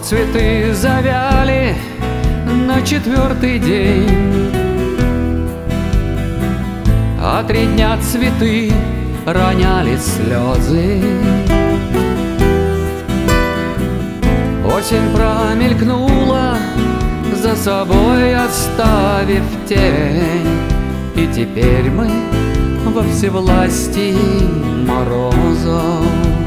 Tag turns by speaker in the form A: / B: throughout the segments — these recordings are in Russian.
A: цветы завяли на 4-й день, а 3 дня цветы роняли слезы. Осень промелькнула, за собой оставив тень, и теперь мы во всевластии морозов.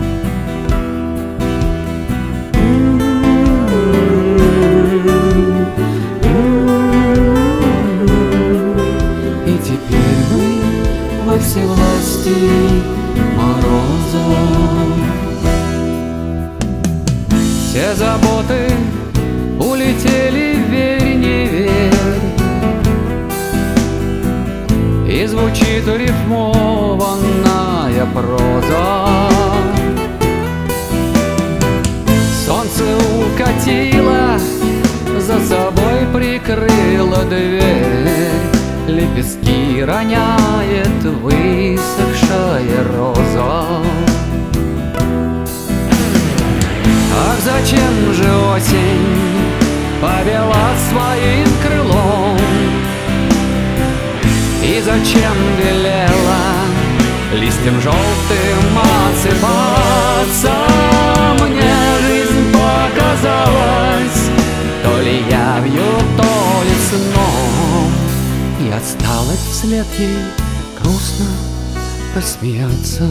A: И теперь мы во всевластии морозов. Все заботы улетели, верь, не верь, и звучит рифмованная проза. Солнце укатило, за собой прикрыло дверь, лепестки роняет высохшая роза. Ах, зачем же осень повела своим крылом, и зачем велела листьям желтым осыпаться? Мне жизнь показалась то ли явью, то ли сном, и осталось вслед ей грустно посмеяться.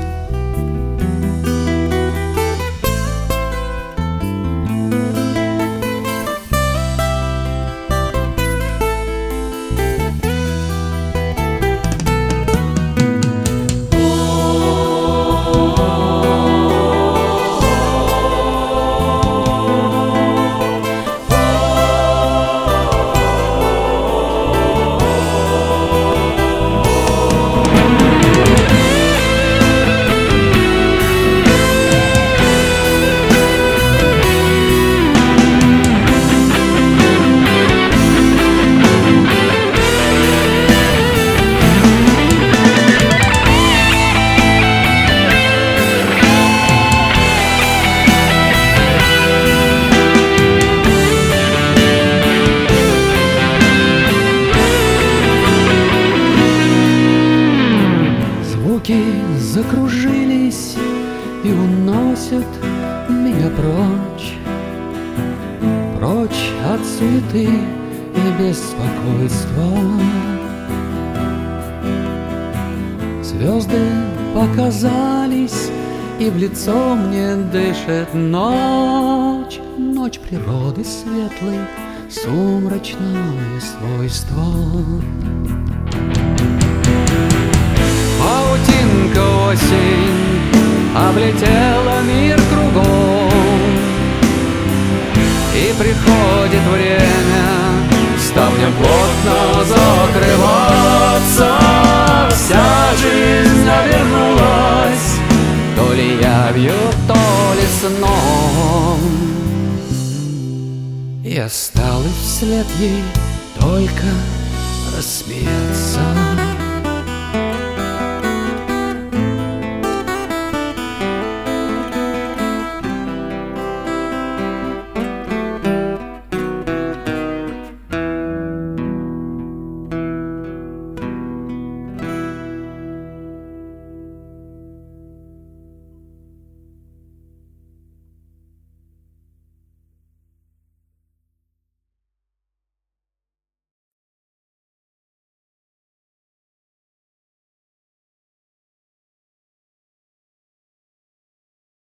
A: Закружились и уносят меня прочь, прочь от суеты и беспокойства. Звезды показались, и в лицо мне дышит ночь, ночь природы светлой, сумрачное свойство. Паутинка осень облетела мир кругом, и приходит время ставням плотно закрываться. Вся жизнь обернулась то ли явью, то ли сном, и осталось вслед ей только рассмеяться.